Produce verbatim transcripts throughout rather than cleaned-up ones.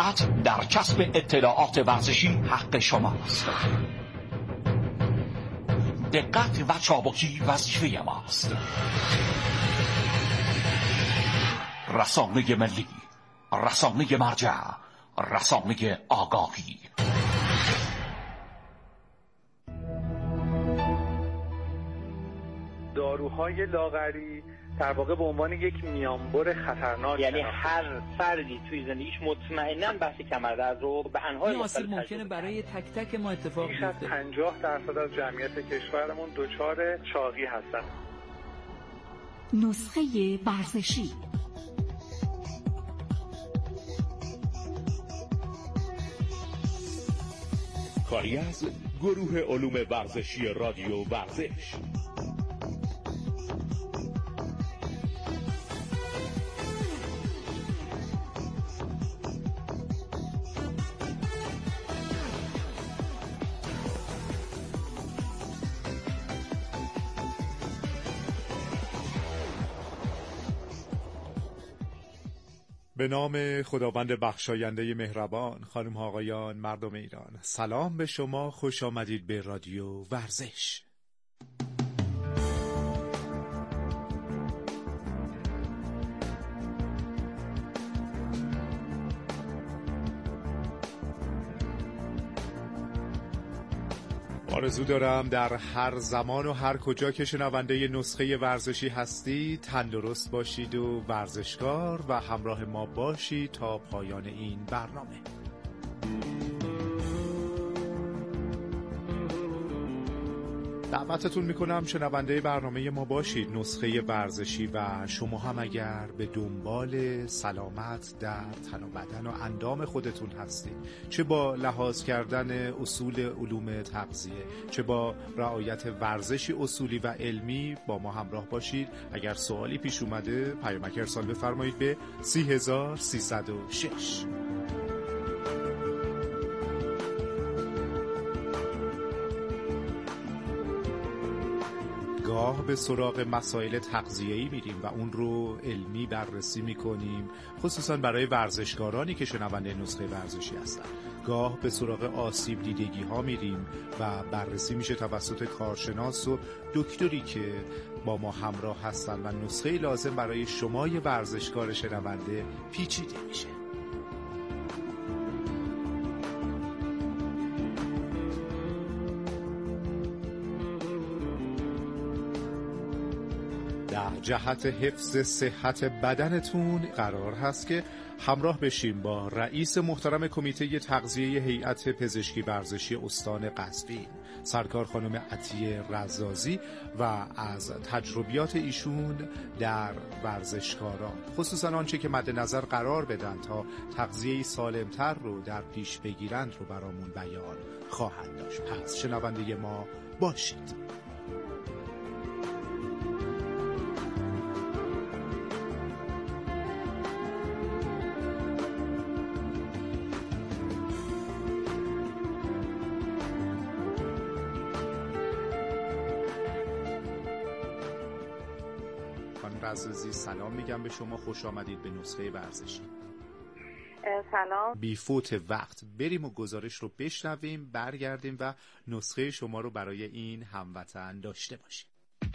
جرأت در کسب اطلاعات ورزشی حق شماست. دقت و چابکی وظیفه ماست. رسانه ملی، رسانه مرجع، رسانه آگاهی. داروهای لاغری در واقع به عنوان یک میانبر خطرناک، یعنی هر فردی توی زندگیش مطمئناً بحث کمردرد رو به انواع مختلف ممکنه برای تک تک ما اتفاق بیفته. بیش از پنجاه درصد از جمعیت کشورمون دچار چاقی هستن. نسخه ورزشی. کاری از گروه علوم ورزشی رادیو ورزش. به نام خداوند بخشاینده مهربان، خانم ها آقایان، مردم ایران، سلام به شما، خوش آمدید به رادیو ورزش. آرزو دارم در هر زمان و هر کجا که شنونده نسخه ورزشی هستید تندرست باشید و ورزشکار و همراه ما باشید تا پایان این برنامه. دعوتتون میکنم شنونده برنامه ما باشید، نسخه ورزشی، و شما هم اگر به دنبال سلامت در تن و بدن و اندام خودتون هستید، چه با لحاظ کردن اصول علوم تغذیه، چه با رعایت ورزشی اصولی و علمی، با ما همراه باشید. اگر سوالی پیش اومده پیامک ارسال بفرمایید به سی هزار سیصد و شش. گاه به سراغ مسائل تغذیه‌ای میریم و اون رو علمی بررسی میکنیم، خصوصا برای ورزشکارانی که شنونده نسخه ورزشی هستن. گاه به سراغ آسیب دیدگی ها میریم و بررسی میشه توسط کارشناس و دکتری که با ما همراه هستن و نسخه لازم برای شمای ورزشکار شنونده پیچیده میشه. در جهت حفظ صحت بدنتون قرار هست که همراه بشیم با رئیس محترم کمیته تغذیه هیئت پزشکی ورزشی استان قزوین، سرکار خانم عطیه رزازی، و از تجربیات ایشون در ورزشکاران، خصوصا آنچه که مد نظر قرار بدن تا تغذیه سالمتر رو در پیش بگیرند رو برامون بیان خواهند داشت. پس شنونده ما باشید. عزیزی سلام میگم به شما، خوش آمدید به نسخه ورزشی. سلام. بی فوت وقت بریم و گزارش رو بشنویم، برگردیم و نسخه شما رو برای این هموطن داشته باشیم.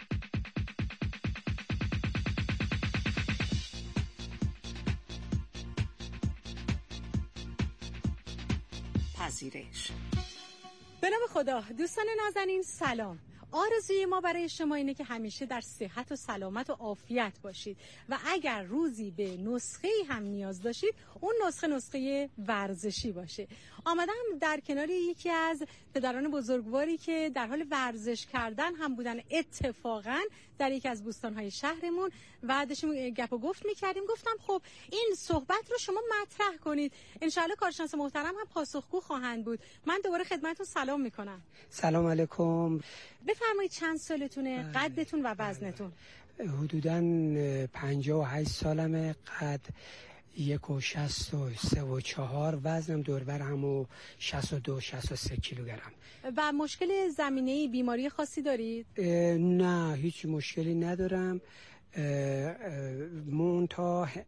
پذیرش. به نام خدا، دوستان نازنین سلام. آرزوی ما برای شما اینه که همیشه در صحت و سلامت و عافیت باشید و اگر روزی به نسخه هم نیاز داشتید، اون نسخه نسخه ورزشی باشه. آمدم در کنار یکی از پدران بزرگواری که در حال ورزش کردن هم بودن، اتفاقا در یکی از بوستان‌های شهرمون، و داشتیم گپ و گفت می‌کردیم. گفتم خب این صحبت رو شما مطرح کنید، انشالله کارشناس محترم هم پاسخگو خواهند بود. من دوباره خدمتتون سلام میکنم. سلام علیکم. بفرمایید چند سالتونه، قدتون و وزنتون؟ حدوداً پنجاه و هشت سالمه، قد یک و شست و سه و چهار، وزنم دوربر همو شست و دو شست و سه کیلوگرم. و مشکل زمینه‌ای، بیماری خاصی دارید؟ نه هیچ مشکلی ندارم، منتها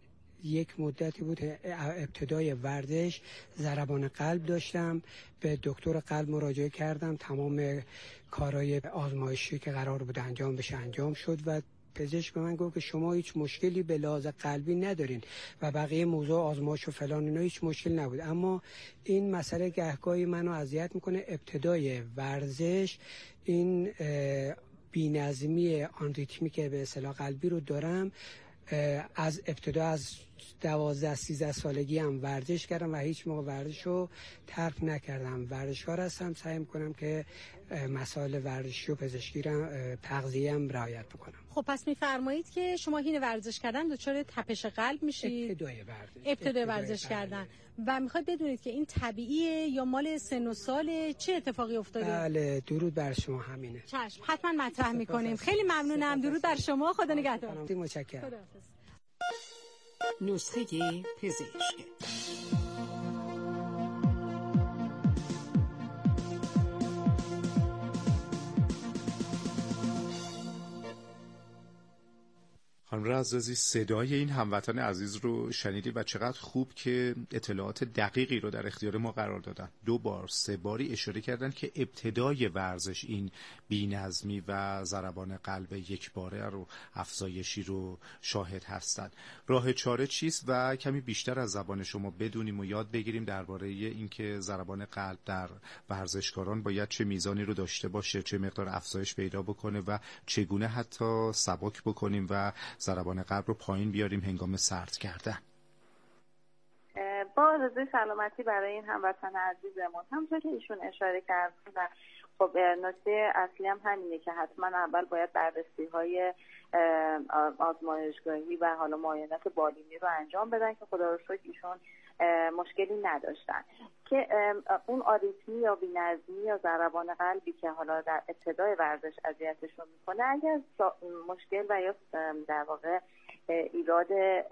یک مدتی بود ابتدای ورزش ضربان قلب داشتم، به دکتر قلب مراجعه کردم، تمام کارهای آزمایشی که قرار بود انجام بشه انجام شد و پزشک به من گفت که شما هیچ مشکلی به لحاظ قلبی ندارین و بقیه موضوع آزمایش و فلان اینا هیچ مشکل نبود. اما این مسئله گهگاهی منو اذیت میکنه. ابتدای ورزش این بی‌نظمی آنریتمی که به اصطلاح قلبی رو دارم. از ابتدا از دوازده سیزده سالگی هم ورزش کردم و هیچ موقع ورزش رو ترک نکردم. ورزشکار هستم، سعی میکنم که مسائل ورزشی و پزشکی رو تغذیه هم رعایت بکنم. خب پس میفرمایید که شما هین ورزش کردن دچار تپش قلب میشید؟ ابتدای ورزش ابتدای ورزش کردن و میخواید بدونید که این طبیعیه یا مال سن و سال، چه اتفاقی افتاده؟ بله درود بر شما. همینه. چشم، حتما مطرح میکنیم. خیلی ممنونم. درود بر شما. خدا نگهدار. متشکرم. خداحافظ. نسخه پزشک. خانم عزیزی، صدای این هموطن عزیز رو شنیدی و چقدر خوب که اطلاعات دقیقی رو در اختیار ما قرار دادن. دو بار سه باری اشاره کردن که ابتدای ورزش این بی‌نظمی و ضربان قلب یک باره رو افزایشی رو شاهد هستن. راه چاره چیست و کمی بیشتر از زبان شما بدونیم و یاد بگیریم درباره اینکه ضربان قلب در ورزشکاران باید چه میزانی رو داشته باشه، چه مقدار افزایش پیدا بکنه و چگونه حتی سبک بکنیم و ضربان قلب رو پایین بیاریم هنگام سرد کردن. با آرزوی سلامتی برای این هموطن عزیزمون. همونطور که ایشون اشاره کردن، خب نکته اصلی هم همینه که حتما اول باید بررسی‌های آزمایشگاهی و حالا معاینات بالینی رو انجام بدن که خدا رو شکر ایشون مشکلی نداشتن که اون آریتمی یا بی‌نظمی یا ضربان قلبی که حالا در ابتدای ورزش اذیتشون میکنه، اگر مشکل و یا در واقع ایراد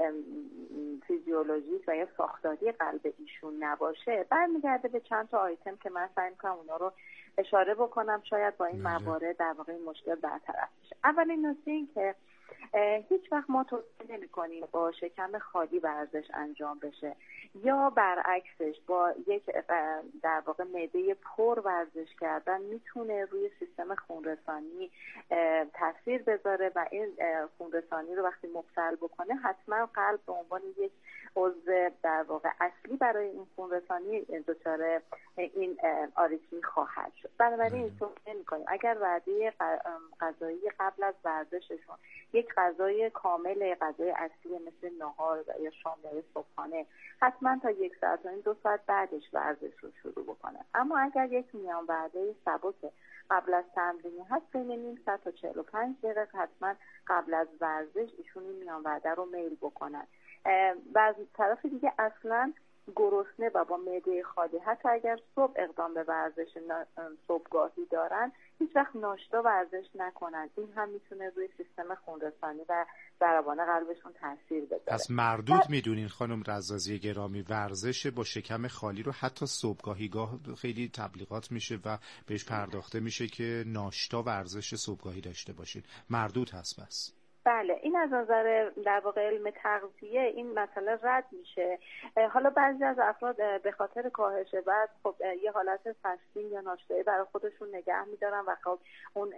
فیزیولوژیک و یا ساختاری قلب ایشون نباشه، برمیگرده به چند تا آیتم که من سعی می‌کنم اونا رو اشاره بکنم، شاید با این موارد در واقع این مشکل برطرف بشه. اولین نکته این که هیچ وقت ما توصیه نمی‌کنیم با شکم خالی ورزش انجام بشه یا برعکسش با یک در واقع معده پر ورزش کردن میتونه روی سیستم خونرسانی تاثیر بذاره و این خونرسانی رو وقتی مختل بکنه حتما قلب به عنوان یک عضو در واقع اصلی برای این خونرسانی دچار این آریتمی خواهد شد. بنابراین این توصیه می‌کنیم اگر وعده غذایی قبل از ورزششون یک غذای کامل، غذای اصلی مثل نهار یا شام یا صبحانه، حتما تا یک ساعت و این دو ساعت بعدش ورزش رو شروع بکنه. اما اگر یک میان وعده سبک قبل از تمرینی هست بین نیم ساعت تا چهل و پنج دقیقه حتما قبل از ورزش ایشون این میان وعده رو میل بکنن. و از طرف دیگه اصلا گرسنه و با معده خالی حتی اگر صبح اقدام به ورزش صبحگاهی دارن هیچ وقت ناشتا ورزش نکنن. این هم میتونه روی سیستم خونرسانی و ضربان قلبشون تاثیر بذاره. پس مردود میدونین خانم رزازی گرامی، ورزش با شکم خالی رو حتی صبحگاهی گاه خیلی تبلیغات میشه و بهش پرداخته میشه که ناشتا ورزش صبحگاهی داشته باشین. مردود هست بس. بله، این از نظر در واقع علم تغذیه این مسئله رد میشه. حالا بعضی از افراد به خاطر کاهش وزن خب یه حالت فاستینگ یا ناشتایی برای خودشون نگه میدارن و خب اون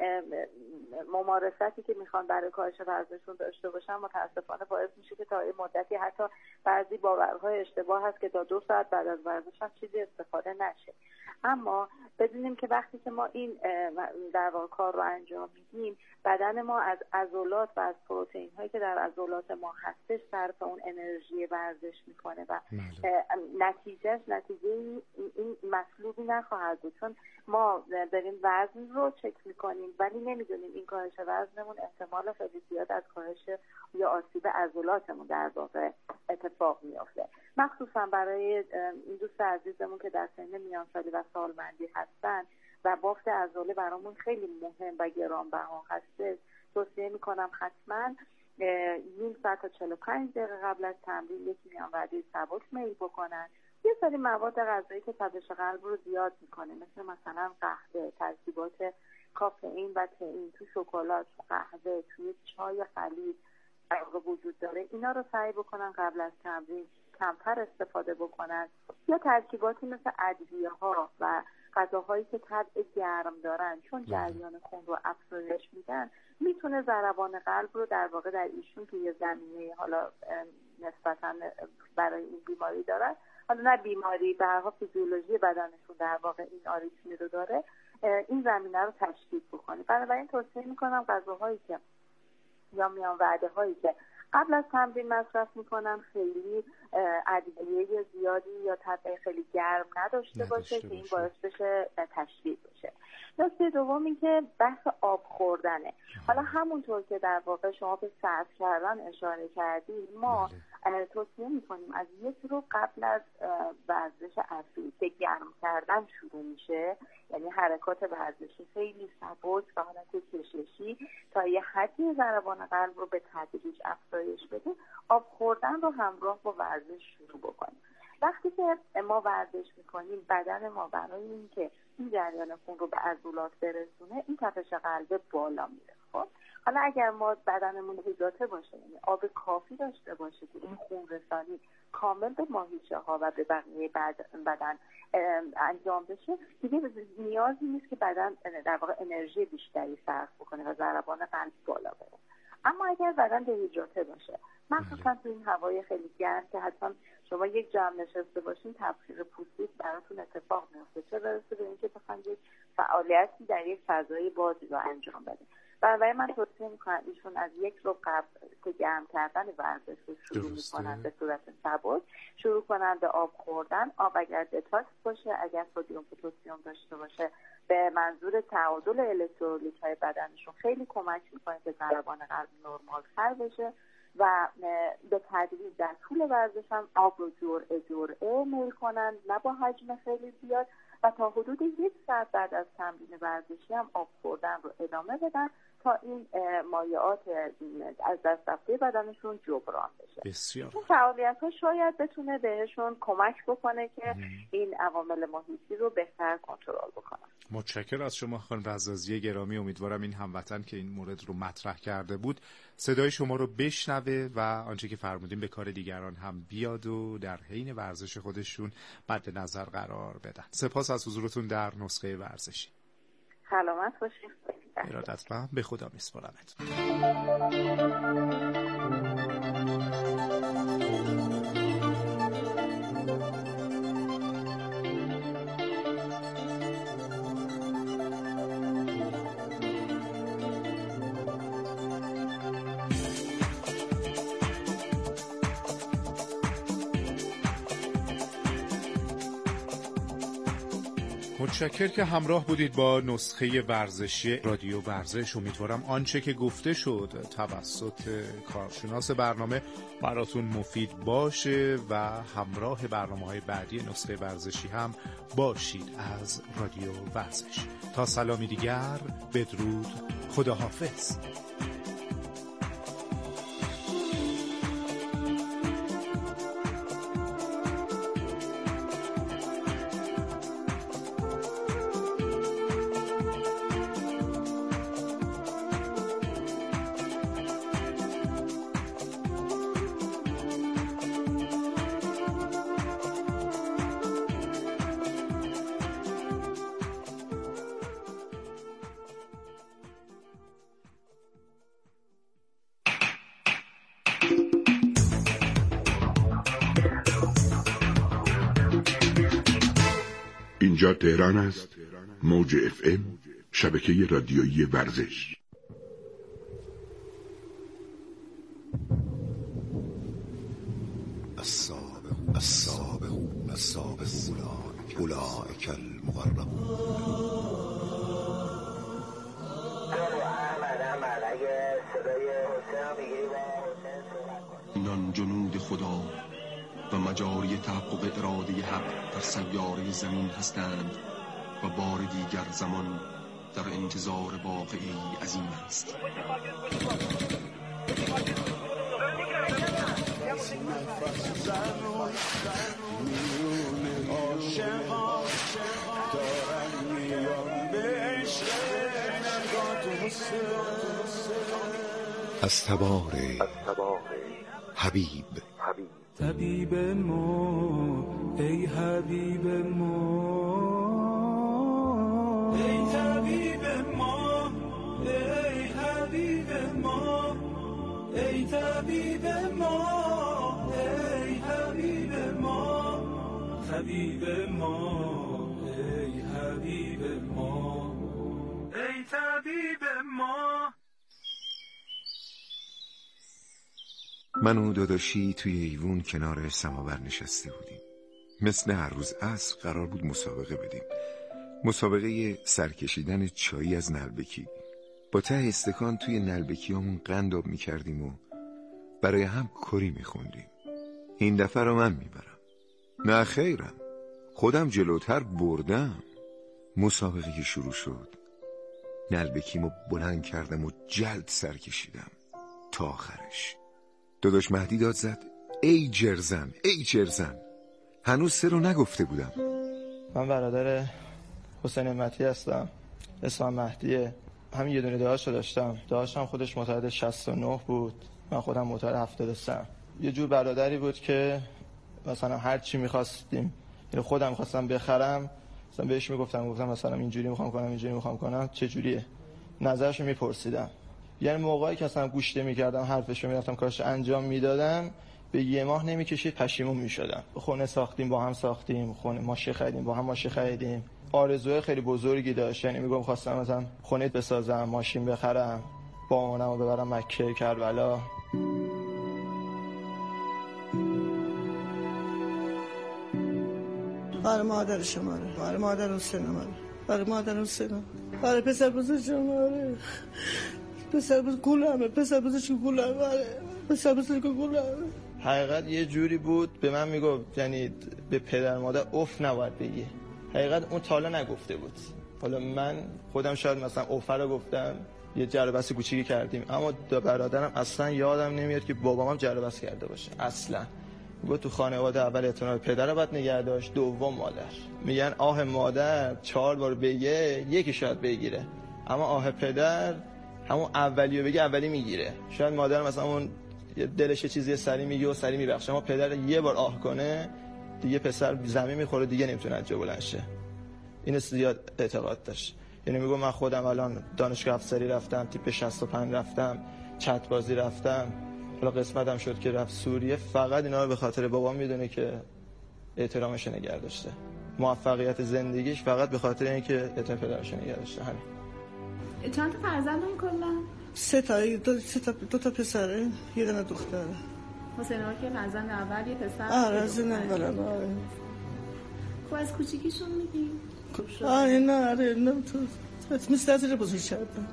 ممارستی که میخوان برای کاهش وزنشون داشته باشن متاسفانه باعث میشه که تا یه مدتی حتی بعضی باورهای اشتباه هست که تا دو ساعت بعد از ورزش هم چیزی استفاده نشه. اما بدونیم که وقتی که ما این در واقع کار رو انجام میدیم بدن ما از عضلات و از پروتئین هایی که در عضلات ما هستش صرف اون انرژی ورزش میکنه و نتیجهش نتیجه این مطلوبی نخواهد بود، چون ما داریم وزن رو چک میکنیم ولی نمیدونیم این کاهش وزنمون احتمال خیلی زیاد از کاهش یا آسیب عضلاتمون در واقع اتفاق میافته. مخصوصا برای این دوست عزیزمون که در سن میانسالی و سالمندی هستن و بافت عضله برامون خیلی مهم و گرانبها هست، توصیه میکنم حتما نیم ساعت تا چهل و پنج دقیقه قبل از تمرین یک میان وعده سبک میل بکنن. یه سری مواد غذایی که تپش قلب رو زیاد میکنه مثل مثلا قهوه، ترکیبات کافئین و تئین تو شکلات، قهوه، توی چای خلیج، وجود داره اینا رو سعی بکنن قبل از تمرین کمتر استفاده بکنن، یا ترکیباتی مثل ادویه ها و غذاهایی که طبع گرم دارن چون جریان خون رو افزایش میدن میتونه ضربان قلب رو در واقع در ایشون که یه زمینه حالا نسبتا برای این بیماری دارن، حالا نه بیماری، به هر حال فیزیولوژی بدنشون در واقع این آریتمی رو داره، این زمینه رو تشدید بکنه. بنابراین توصیه میکنم غذاهایی که یا میان وعده هایی که قبل از تمرین مصرف میکنن خیلی ادویه زیادی یا طبع خیلی گرم نداشته باشه که این باعث بشه تشدید بشه. نکته دوم این که بحث آب خوردنه. حالا همونطور که در واقع شما به سرد کردن اشاره کردید، ما توصیه میکنیم از یک رو قبل از ورزش اصلی که گرم کردن شروع میشه، یعنی حرکات ورزشی خیلی سبک و حالت کششی تا یه حدی ضربان قلب رو به تدریج افزایش بده، آب خوردن رو همراه با ورزش شروع بکنیم. وقتی که ما ورزش میکنیم بدن ما برای اینکه این جریان خون رو به عضلات برسونه این تپش قلب بالا میره. خب حالا اگر ما بدنمون هیدراته باشه، یعنی آب کافی داشته باشه که این خون رسانی کامل به ماهیچه ها و به بقیه بدن انجام بشه، دیگه نیازی نیست که بدن در واقع انرژی بیشتری صرف بکنه و ضربان قلب بالا بره. اما اگر بدن دهیدراته باشه، مخصوصا تو این هوای خیلی گرم که حتما شما یک جمع نشسته باشین تبخیر پوستی براتون اتفاق میفته، چه برسه به اینکه بخواید یک فعالیتی در یک فضای بازی رو انجام بدین. بنابراین من توصیه میکنم ایشون از یک رو قبل که گرم کردن ورزش رو شروع میکنن به صورت سبک، شروع کنن به آب خوردن. آب اگر دتاکس باشه، اگر سدیم پتاسیم داشته باشه، به منظور تعادل الکترولیت های بدنشون خیلی کمک میکنه که ضربان قلب نرمال تر بشه و به تدریج در طول ورزش هم آب رو جرعه جرعه میل کنن، نه با حجم خیلی زیاد، و تا حدود یک ساعت بعد از تمرین ورزشی هم آب خوردن رو ادامه بدن تا این مایعات از دست رفته بدنشون جبران بشه. بسیار این فعالیت ها شاید بتونه بهشون کمک بکنه که این عوامل محیطی رو بهتر کنترل بکنن. متشکرم از شما خانم بزازی گرامی. امیدوارم این هموطن که این مورد رو مطرح کرده بود صدای شما رو بشنوه و آنچه که فرمودین به کار دیگران هم بیاد و در حین ورزش خودشون مد نظر قرار بدن. سپاس از حضورتون در نسخه ورزشی. سلامت باشید. ارادتمند، به خدا میسپارمت. متشکر که همراه بودید با نسخه ورزشی رادیو ورزش. امیدوارم آنچه که گفته شد توسط کارشناس برنامه براتون مفید باشه و همراه برنامه‌های بعدی نسخه ورزشی هم باشید از رادیو ورزش. تا سلامی دیگر، بدرود، خداحافظ. اینجا تهران است. موج اف ام، شبکه رادیویی ورزش. السابق السابق السابق اولئک المقربون. اینان جنود خدا و مجاری تحقق اراده حق در سیاره زمین هستند و بار دیگر زمان در انتظار واقعی عظیم است. از تبار حبیب. طبیب ما ای حبیب ما، ای طبیب ما ای حبیب ما، ای طبیب ما ای حبیب ما، طبیب ما ای حبیب ما، ای طبیب ما. من و داداشی توی ایوون کنار سماور نشسته بودیم. مثل هر روز عصر قرار بود مسابقه بدیم. مسابقه سرکشیدن چایی از نلبکی. با ته استکان توی نلبکی همون قند آب می کردیم و برای هم کری می خوندیم. این دفعه رو من می برم. نه خیرم، خودم جلوتر بردم. مسابقه که شروع شد نلبکیمو بلند کردم و جلد سر کشیدم تا آخرش. داداش مهدی داد زد ای جرزن ای جرزن. هنوز سه رو نگفته بودم. من برادر حسین نعمتی هستم، اسمم مهدیه. همین یه دونه داداش رو داشتم. داداشم خودش متولد شصت و نه بود، من خودم متولد هفتاد و سه. یه جور برادری بود که مثلا هر چی می‌خواستیم، یعنی خودم می‌خواستم بخرم مثلا بهش میگفتم گفتم مثلا اینجوری می‌خوام کنم اینجوری می‌خوام کنم چه جوریه، نظرشو میپرسیدم. یعنی موقعی که اصلا گوش نمی‌کردم حرفشو می‌رفتم کارش انجام میدادم، به یه ماه نمی‌کشید پشیمون می‌شدم. خونه ساختیم با هم ساختیم، خونه ماشین خریدیم با هم ماشین خریدیم. آرزوهای خیلی بزرگی داشت، یعنی میگم خواستم مثلا خونه بسازم، ماشین بخرم، با مامانمو ببرم مکه کربلا. برای مادر شما، برای مادر حسین ما، برای مادر حسین، برای پسر بزرگ شما، پسر بزرگ گلمه، پسر بزرگ گلمه، پسر بزرگ گلمه. حقیقت یه جوری بود به من میگفت، یعنی به پدر مادر اوف نباید بگی. حقیقت اون تا حالا نگفته بود. حالا من خودم شاید مثلا اوفر رو گفتم، یه جر و بحث کوچیکی کردیم، اما دو برادرم اصلا یادم نمیاد که بابام جر و بحث کرده باشه اصلا. میگه تو خانواده اول اعتماد پدر رو باید نگه داشت، دوم مادر. میگن آه مادر چهار بار بگه یکی شاید بگیره، اما آه پدر همون اولیو بگه اولی میگیره. شاید مادر مثلا اون دلش چیزی سری میگه و سری میبخشه، اما پدر یه بار آه کنه دیگه پسر زمین میخوره، دیگه نمیتونه از جا بلند شه. اینو زیاد اعتقاد داشت. یعنی میگم من خودم الان دانشگاه افسری رفتم، تیپ شصت و پنج رفتم، چت بازی رفتم، حالا قسمتم شد که رفت سوریه. فقط اینا رو به خاطر بابام میدونه که احترامش نگه داشته. موفقیت زندگیش فقط به خاطر اینکه احترام پدرش نگه داشته. همین. چند تا فرزندن کلا؟ سه تا، دو, سه تا دو تا پسره، یه دونه دختره. حسین آقا که فرزند اول یه پسر. آره از این اولم. آره. خب از کوچیکیشون میگی؟ آره نه آره نه تو مثل از رو بزرگ کردم.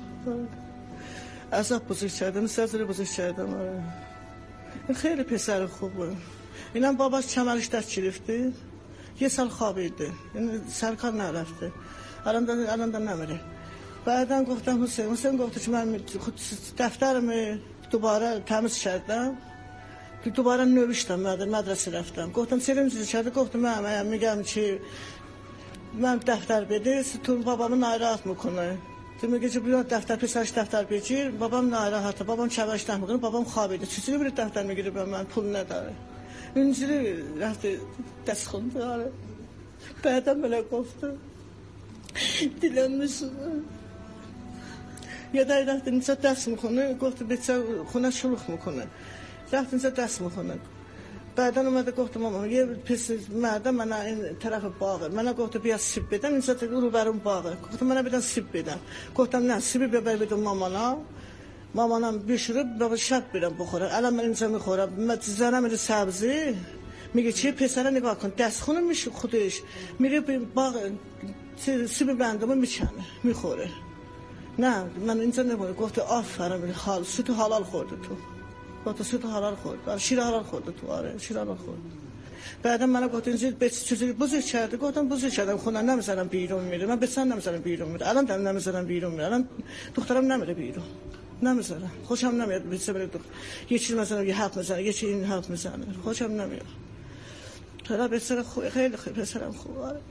از اب بزرگ کردم، مثل از رو بزرگ کردم. آره. خیلی پسر خوبه. اینم باباش چمرش دست چرفته، یه سال خوابیده، یعنی سرکار نرفته، الان داره الان داره نمیره. بعدم گفتم حسین حسین گفت که من دفترم دوباره تمیز کردم، دوباره نوشتم، مدرسه رفتم. گفتم چرا اینجوری شده؟ گفتم من میگم چی من دفتر بده تو بابام ناراحت میکنه. تو میگه چه بیاد دفتر پسرش دفتر بگیر، بابام ناراحته، بابام چوش نمیکنه، بابام خوابیده، چطوری بره دفتر میگیره به من پول نداره. اینجوری رفته دست خونده. آره. بعدم من گفتم دیلم میسونه. یه دایی رفت اینجا دست میکنه، گفت بچه خونه شلوخ میکنه، رفت اینجا دست میکنه. بعدا اومده گفت ماما یه پس مردم من این طرف باغه، من گفت بیا سیب بدم، اینجا رو برام باغه. گفتم من بدم سیب بدم. گفتم نه سیب ببر بدم مامانا، مامانم بشوره بابا شب برم بخوره. الان من اینجا میخورم، من زنم میره سبزی، میگه چه پسر نگاه کن دست خونه میشه خودش میره باغ سیب بندمو میچنه میخوره. نه من اینجا نبوده. گفت آفرین حال سوت حلال خورده تو، گفت سوت حلال خورد، شیر حلال خورده تو. آره شیر حلال خورد. بعدا من گفت اینجا به چیزی بزرگ کرده، گفتم بزرگ کردم خونه نمیذارم بیرون میره، من بسن نمیذارم بیرون میره، الان دارم نمیذارم بیرون میره، الان دخترم نمیره بیرون، نمیذارم، خوشم نمیاد بچه بره دختر یه چیز مثلا یه حرف میزنه یه چیز این حرف میزنه، خوشم نمیاد. حالا بسر خوب خیلی خیلی پسرم خوب. آره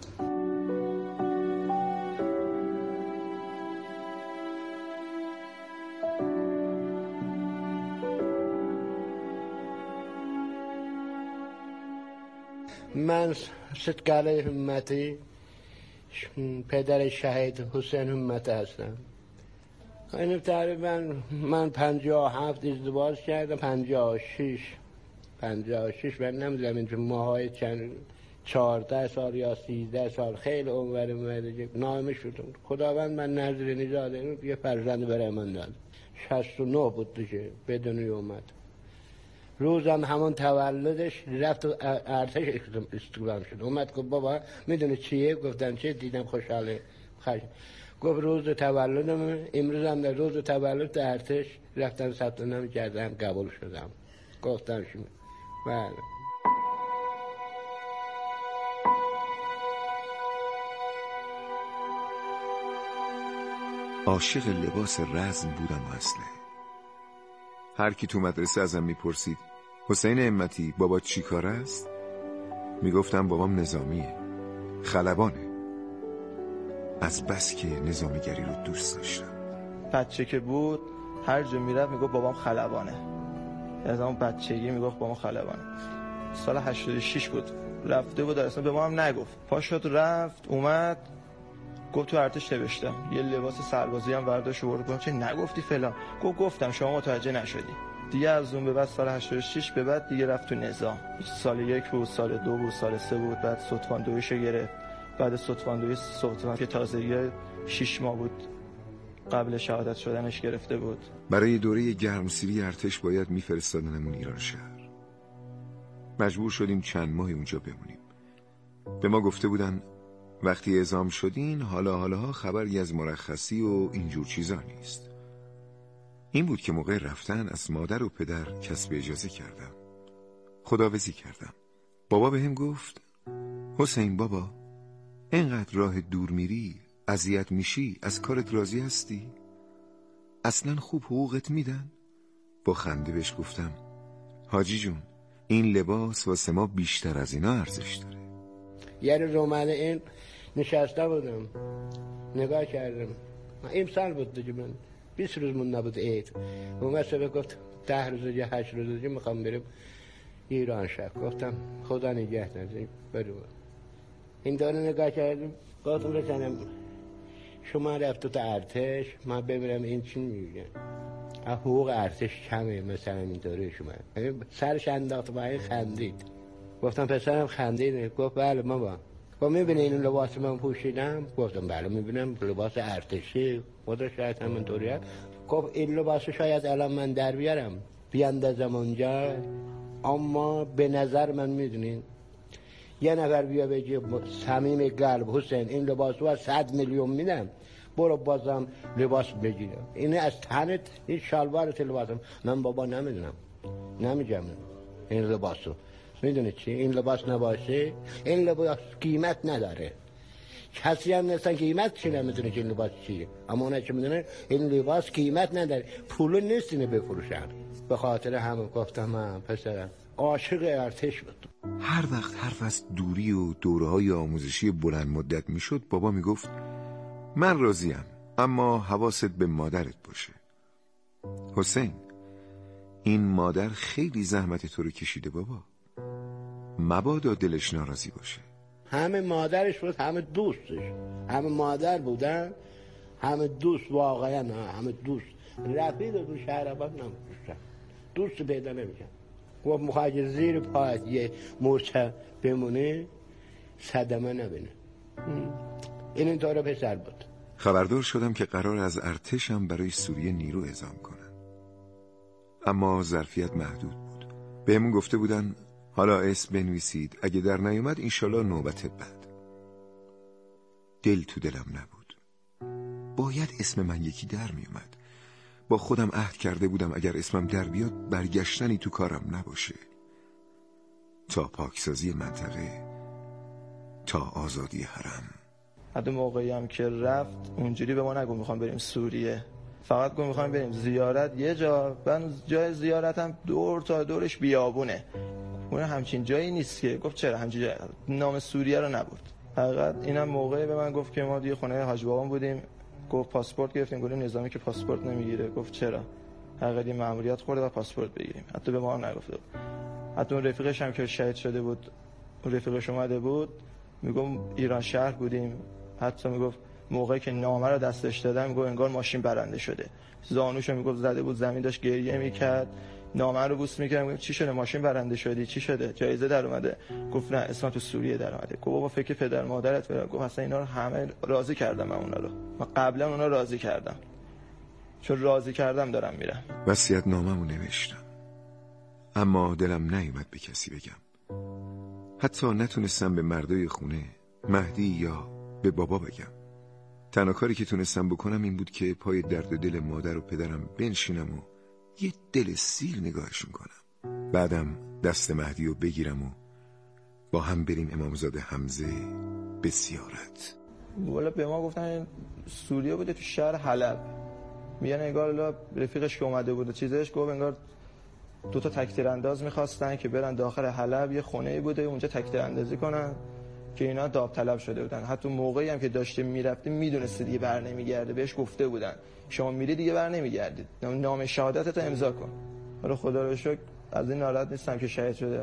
من ستگله همتی پدر شهید حسین همت هستم. این تقریبا من پنجاه و هفت ازدواج کردم، پنجاه و شش پنجاه و شش من نمیدونم این ماهای چند چهارده سال یا سیزده سال خیلی عمر اومده نامه شدم. خداوند من نظر نزاده یه فرزند برای من داد. شصت و نه بود دیگه بدونی اومد. روزم همون تولدش رفت و ارتش استقلال شد. اومد گفت بابا میدونی چیه؟ گفتم چه؟ دیدم خوشحاله خوش. گفت روز تولدم امروز هم در روز تولد ارتش رفتم ثبت نام کردم قبول شدم. گفتم شما بله. عاشق لباس رزم بودم و اصله. هر کی تو مدرسه ازم میپرسید حسین همتی بابا چی کار است؟ میگفتم بابام نظامیه، خلبانه. از بس که نظامیگری رو دوست داشتم. بچه که بود هر جا میرفت میگفت بابام خلبانه. از اون بچگی میگفت بابام خلبانه. سال هشتاد و شش بود رفته بود اصلا به ما هم نگفت. پا شد رفت اومد گفت تو ارتش نوشتم یه لباس سربازی هم برداشت و برد. چه نگفتی فلان؟ گفت گفتم شما متوجه نشدی. دیگه از اون به بعد سال هشتاد و شش به بعد دیگه رفت تو نظام. سال یک بود، سال دو بود، سال سه بود، بعد ستوان دویشو گرفت. بعد ستوان دوی ستوان که تازگی شش ماه بود قبل شهادت شدنش گرفته بود. برای دوره گرمسیری ارتش باید میفرستادنمون ایران شهر. مجبور شدیم چند ماه اونجا بمونیم. به ما گفته بودن وقتی اعزام شدین حالا حالاها خبری از مرخصی و اینجور چیزا نیست. این بود که موقع رفتن از مادر و پدر کسب اجازه کردم. خداحافظی کردم. بابا بهم گفت حسین بابا اینقدر راه دور میری اذیت میشی از کارت راضی هستی؟ اصلا خوب حقوقت میدن؟ با خنده بهش گفتم حاجی جون این لباس واسه ما بیشتر از اینا ارزش داره. یه روز اومده این نشسته بودم نگاه کردم این سال بود دیگه من بیست روز من نبود عید. اومد سبه گفت ده روز یا هشت روز دیگه میخوام بریم ایران شهر. گفتم خدا نگه داره برو. این داره نگاه کردم گفتم بکنم شما رفت تو ارتش من ببینم این چی میگه. حقوق ارتش کمه مثلا اینطوری شما سرش انداخت و این خندید. گفتم پسرم خندید. گفت بله ماما. گفت میبینی این لباس من پوشیدم؟ گفتم بله میبینم لباس ارتشی خدا شاید همینطوری هست. گفت این لباس شاید الان من در بیارم بیاندازم اونجا اما به نظر من میدونین یه نفر بیا بگی صمیم قلب حسین این لباس رو صد میلیون میدم برو بازم لباس بگیرم این از تنت این شلوارت لباسم. من بابا نمیدونم نمیگم این لباس رو میدونی چی این لباس نباشه این لباس قیمت نداره. کسی هم نیستن قیمت چی نمیدونه که این لباس چیه اما اونه چه میدونه این لباس قیمت نداره پول نیست اینو بفروشن. به خاطر همه گفتم من پسرم عاشق ارتش بود. هر وقت حرف از دوری و دوره‌های آموزشی بلند مدت میشد بابا میگفت من راضیم اما حواست به مادرت باشه. حسین این مادر خیلی زحمت تو رو کشیده بابا مبادا دلش ناراضی باشه. همه مادرش بود همه دوستش همه مادر بودن همه دوست واقعا همه دوست رفید و دو شهر آباد نمیشتن دوست پیدا نمیشن. گفت مخواهی زیر پایت یه مرچه بمونه صدمه نبینه. این این طور پسر بود. خبردار شدم که قرار از ارتشم برای سوریه نیرو اعزام کنن اما ظرفیت محدود بود. بهمون گفته بودن حالا اسم بنویسید اگه در نیومد انشالله نوبت بعد. دل تو دلم نبود. باید اسم من یکی در میومد. با خودم عهد کرده بودم اگر اسمم در بیاد برگشتنی تو کارم نباشه. تا پاکسازی منطقه تا آزادی حرم. حتی موقعی هم که رفت اونجوری به ما نگو میخوام بریم سوریه فقط گفت میخوام بریم زیارت یه جا. من جای زیارتم دور تا دورش بیابونه اون همچین جایی نیست که. گفت چرا همچین جایی نام سوریه رو نبود. حقیقت اینم موقعی به من گفت که ما دیگه خونه حاج بابام بودیم. گفت پاسپورت گرفتیم. گفتیم نظامی که پاسپورت نمیگیره. گفت چرا؟ حقیقت مأموریت خورده و پاسپورت بگیریم. حتی به ما هم نگفته. حتی اون رفیقش هم که شهید شده بود رفیقش اومده بود، میگم ایران شهر بودیم، حتی میگفت موقعی که نامه رو دستش دادم میگفت انگار ماشین برنده شده، زانوشو میگفت زده بود زمین، داشت گریه میکرد، نامه رو بوس میکرد. میگم چی شده ماشین برنده شدی؟ چی شده؟ جایزه در اومده؟ گفت نه اسم تو سوریه در اومده. گفت بابا فکر پدر مادرت برم. گفت اصلا اینا رو همه راضی کردم، من اونا رو من قبلا اونا راضی کردم، چون راضی کردم دارم میرم. وصیت نامه‌مو نوشتم، اما دلم نیومد به کسی بگم. حتی نتونستم به مردای خونه، مهدی یا به بابا بگم. تنها کاری که تونستم بکنم این بود که پای درد دل مادر و پدرم بنشینم و یه دل سیر نگاهشون کنم. بعدم دست مهدی رو بگیرم و با هم بریم امامزاده حمزه به زیارت. والا به ما گفتن سوریه بوده تو شهر حلب، میگن انگار رفیقش که اومده بود چیزش، گفت انگار دو تا تک‌تیر انداز می‌خواستن که برن داخل حلب، یه خونه‌ای بوده اونجا تک‌تیر اندازی کنن که اینا داوطلب شده بودن. حتی موقعی هم که داشته میرفته میدونسته دیگه بر نمیگرده، بهش گفته بودن شما میری دیگه بر نمیگردید، نام شهادتت امضا کن. حالا خدا رو شکر از این ناراحت نیستم که شهید شده،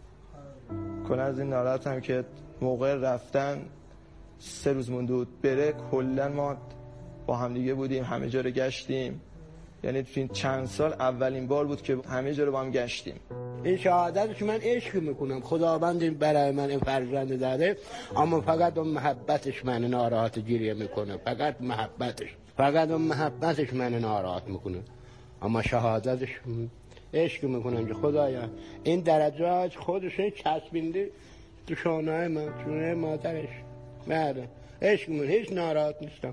کلا از این ناراحتم که موقع رفتن سه روز مونده بود بره، کلا ما با هم دیگه بودیم، همه جا رو گشتیم. یعنی تو این چند سال اولین بار بود که همه جا رو با هم گشتیم. این شهادتش من عشق میکنم، خداوند برای من این فرزند داده، اما فقط اون محبتش من ناراحت گریه میکنه، فقط محبتش فقط اون محبتش من ناراحت میکنه، اما شهادتش عشق میکنم که خدایا این درجات خودشون چسبینده تو شانه‌های من، شانه مادرش. بله عشق میکنم، هیچ ناراحت نیستم.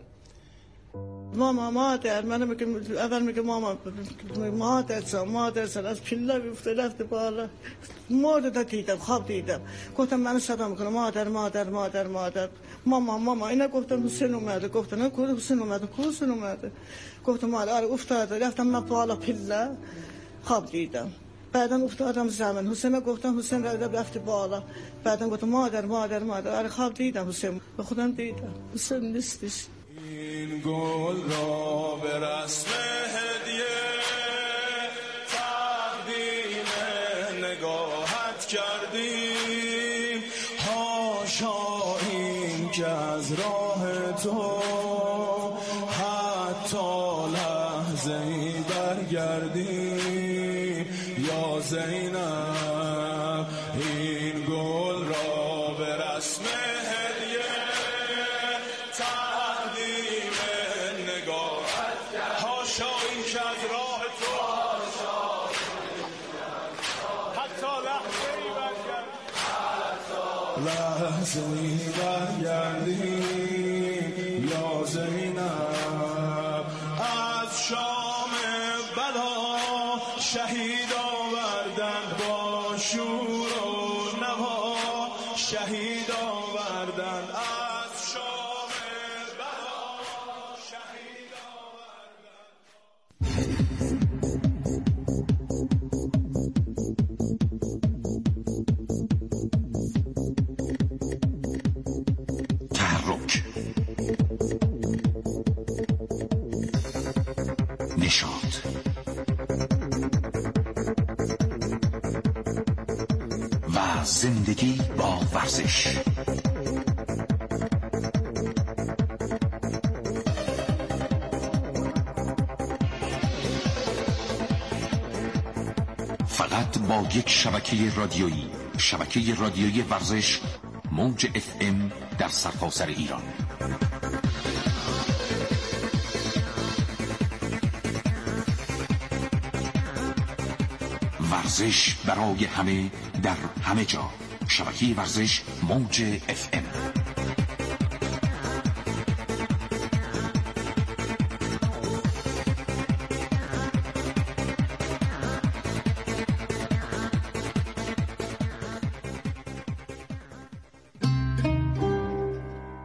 ماما مادر منو میگه، اول میگه ماما مادر سا مادر سا از پله بیفته رفته بالا، مادر دیدم، خواب دیدم، گفتم منو صدا میکنه مادر مادر مادر مادر ماما ماما. اینا گفتم حسین اومده، گفتن نه کجا حسین اومده، کجا حسین اومده؟ گفتم مادر آره افتاده، رفتم من بالا پله خواب دیدم، بعدم افتادم زمین، حسین گفتم حسین رفته بالا، بعدم گفتم مادر مادر مادر آره خواب دیدم حسین، به خودم دیدم حسین نیستش. این گل را به رسم هدیه تقدیم نگاهت کردیم، حاشا این که از راه تو حتی لحظه ای برگردیم. یا زینب این گل را به رسم لحظه‌ای برگردیم. یا زینب از شام بلا شهید آوردن، با شور و نوا شهید آوردن، از شام بلا شهید نشاط، و زندگی با ورزش. فقط با یک شبکه رادیویی، شبکه رادیویی ورزش موج اف ام در سرتاسر ایران. ورزش برای همه در همه جا. شبکه ورزش موج اف ام.